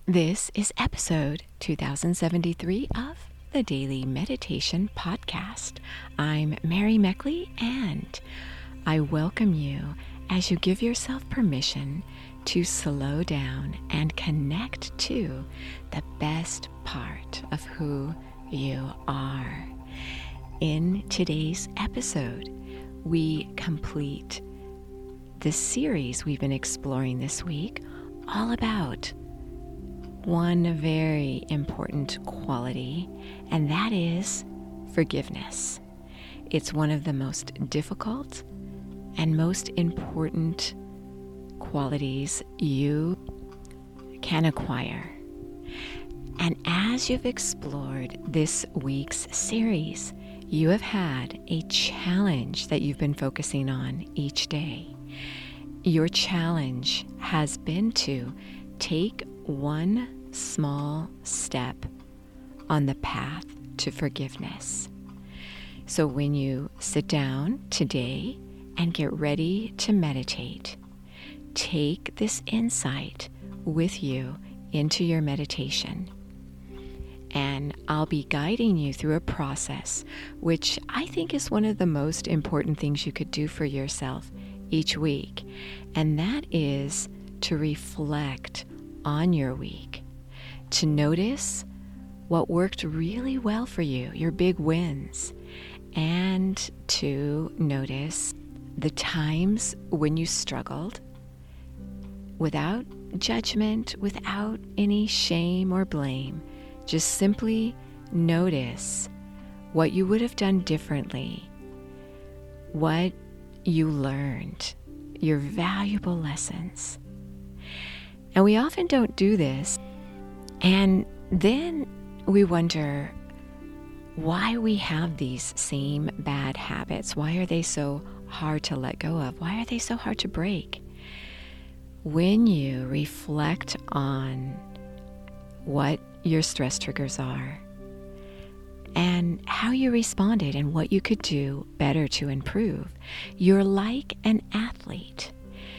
This is episode 2073 of the Daily Meditation Podcast. I'm Mary Meckley, and I welcome you as you give yourself permission to slow down and connect to the best part of who you are. In today's episode, we complete the series we've been exploring this week, all about one very important quality, and that is forgiveness. It's one of the most difficult and most important qualities you can acquire. And as you've explored this week's series, you have had a challenge that you've been focusing on each day. Your challenge has been to take one small step on the path to forgiveness. So when you sit down today and get ready to meditate, take this insight with you into your meditation. And I'll be guiding you through a process which I think is one of the most important things you could do for yourself each week. And that is to reflect on your week, to notice what worked really well for you, your big wins, and to notice the times when you struggled without judgment, without any shame or blame. Just simply notice what you would have done differently, what you learned, your valuable lessons. And we often don't do this. And then we wonder why we have these same bad habits. Why are they so hard to let go of? Why are they so hard to break? When you reflect on what your stress triggers are and how you responded and what you could do better to improve, you're like an athlete.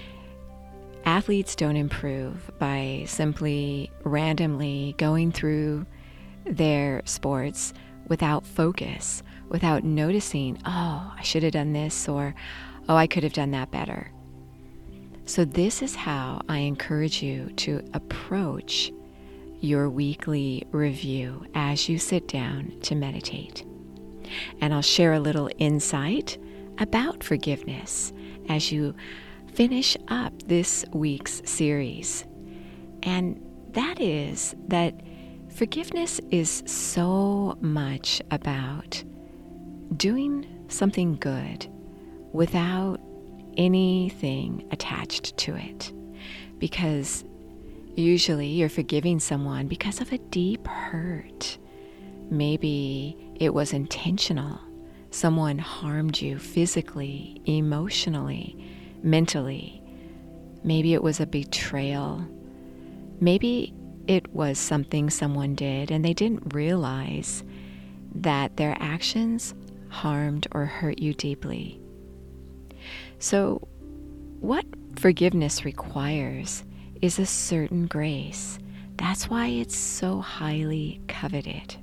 Athletes don't improve by simply randomly going through their sports without focus, without noticing, oh, I should have done this, or, oh, I could have done that better. So this is how I encourage you to approach your weekly review as you sit down to meditate. And I'll share a little insight about forgiveness as you finish up this week's series. And that is that forgiveness is so much about doing something good without anything attached to it. Because usually you're forgiving someone because of a deep hurt. Maybe it was intentional. Someone harmed you physically, emotionally, mentally. Maybe it was a betrayal. Maybe it was something someone did and they didn't realize that their actions harmed or hurt you deeply. So what forgiveness requires is a certain grace. That's why it's so highly coveted.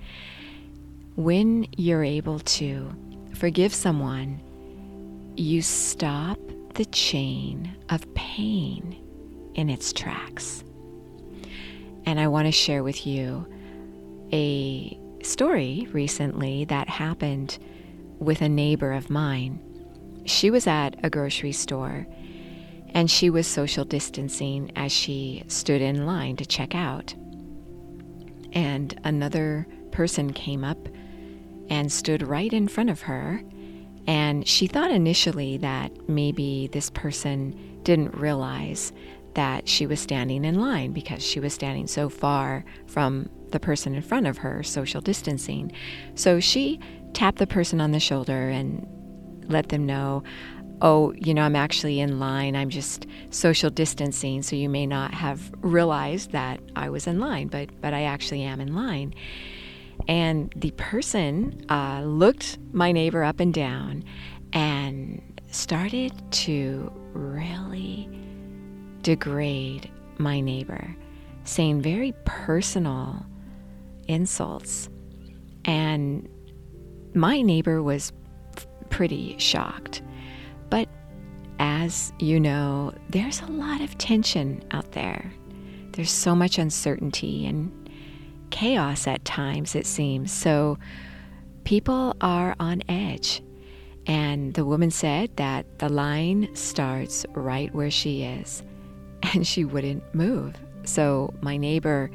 When you're able to forgive someone, you stop the chain of pain in its tracks. And I want to share with you a story recently that happened with a neighbor of mine. She was at a grocery store and she was social distancing as she stood in line to check out. And another person came up and stood right in front of her. And she thought initially that maybe this person didn't realize that she was standing in line because she was standing so far from the person in front of her, social distancing. So she tapped the person on the shoulder and let them know, oh, I'm actually in line. I'm just social distancing, so you may not have realized that I was in line, but I actually am in line. And the person looked my neighbor up and down and started to really degrade my neighbor. saying very personal insults. And my neighbor was pretty shocked. But as you know, there's a lot of tension out there. There's so much uncertainty and chaos at times, it seems. So people are on edge. And the woman said that the line starts right where she is, and she wouldn't move. So my neighbor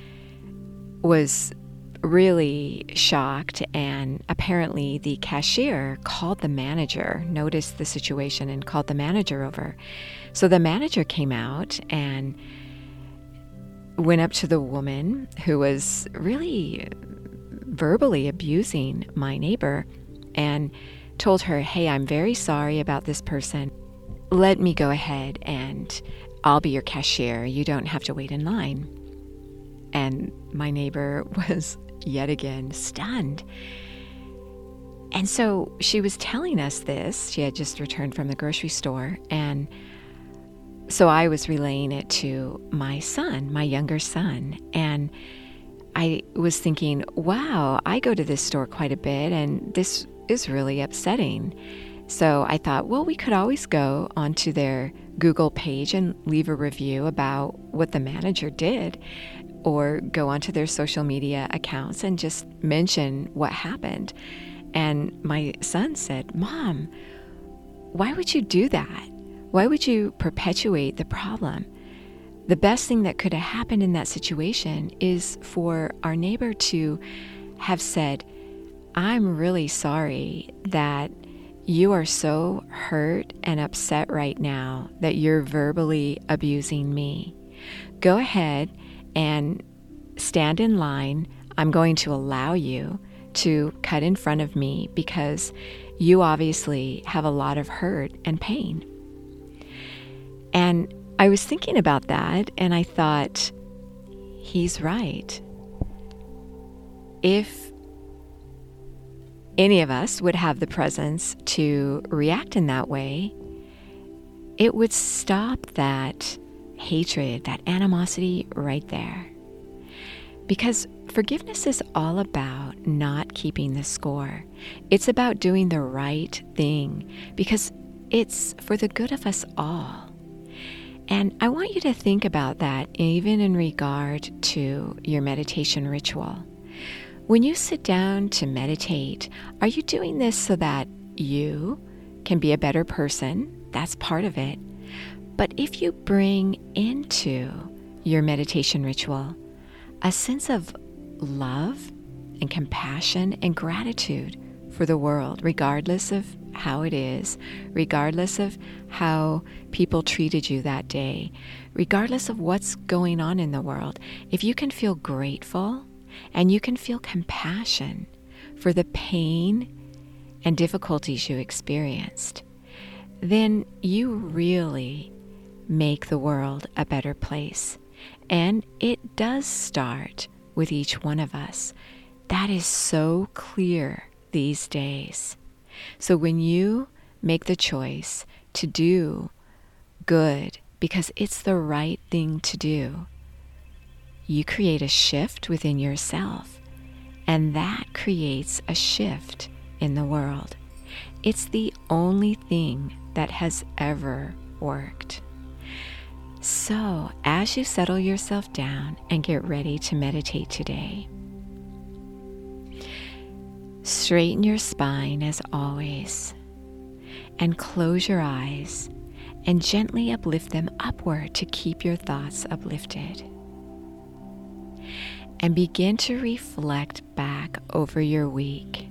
was really shocked, and apparently the cashier called the manager, noticed the situation and called the manager over. So the manager came out and went up to the woman who was really verbally abusing my neighbor and told her, "Hey, I'm very sorry about this person. Let me go ahead and I'll be your cashier. You don't have to wait in line." And my neighbor was yet again stunned. And so she was telling us this. She had just returned from the grocery store. And so I was relaying it to my son, my younger son. And I was thinking, wow, I go to this store quite a bit, and this is really upsetting. So I thought, well, we could always go onto their Google page and leave a review about what the manager did, or go onto their social media accounts and just mention what happened. And my son said, "Mom, why would you do that? Why would you perpetuate the problem? The best thing that could have happened in that situation is for our neighbor to have said, 'I'm really sorry that you are so hurt and upset right now that you're verbally abusing me. Go ahead and stand in line. I'm going to allow you to cut in front of me because you obviously have a lot of hurt and pain.'" And I was thinking about that, and I thought, he's right. If any of us would have the presence to react in that way, it would stop that hatred, that animosity right there. Because forgiveness is all about not keeping the score. It's about doing the right thing because it's for the good of us all. And I want you to think about that even in regard to your meditation ritual. When you sit down to meditate, are you doing this so that you can be a better person? That's part of it. But if you bring into your meditation ritual a sense of love and compassion and gratitude for the world, regardless of how it is, regardless of how people treated you that day, regardless of what's going on in the world, if you can feel grateful and you can feel compassion for the pain and difficulties you experienced, then you really make the world a better place. And it does start with each one of us. That is so clear these days. So when you make the choice to do good because it's the right thing to do, you create a shift within yourself, and that creates a shift in the world. It's the only thing that has ever worked. So, as you settle yourself down and get ready to meditate today, straighten your spine as always, and close your eyes and gently uplift them upward to keep your thoughts uplifted. And begin to reflect back over your week.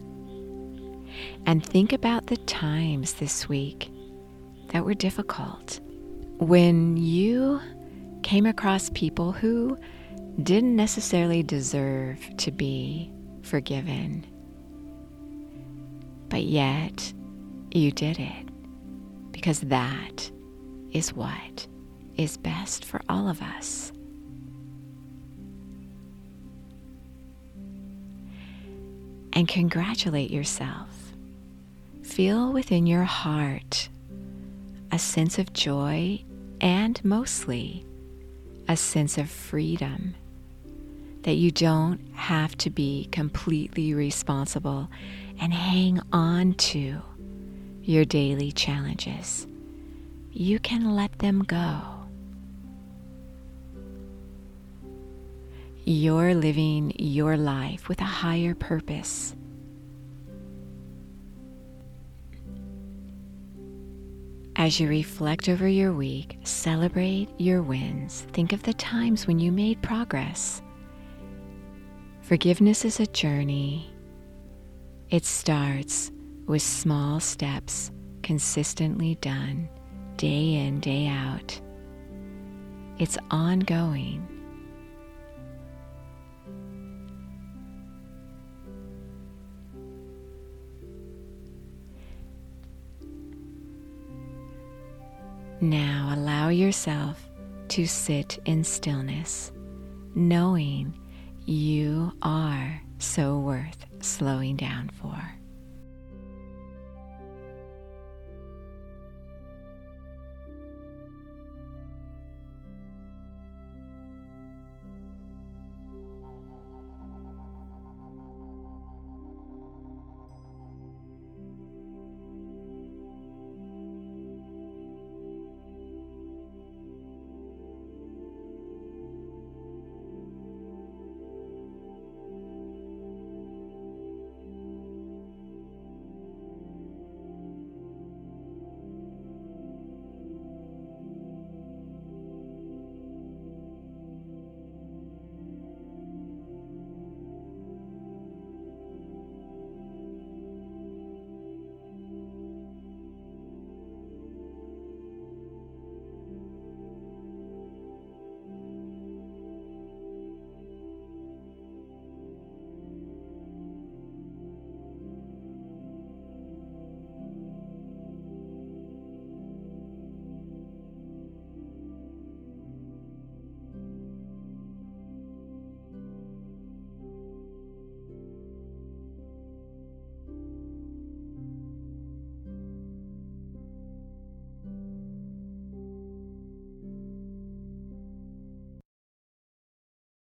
And think about the times this week that were difficult, when you came across people who didn't necessarily deserve to be forgiven, but yet you did it because that is what is best for all of us. And congratulate yourself. Feel within your heart a sense of joy and mostly a sense of freedom, that you don't have to be completely responsible and hang on to your daily challenges. You can let them go. You're living your life with a higher purpose. As you reflect over your week, celebrate your wins. Think of the times when you made progress. Forgiveness is a journey. It starts with small steps consistently done, day in, day out. It's ongoing. Now allow yourself to sit in stillness, knowing you are so worth slowing down for.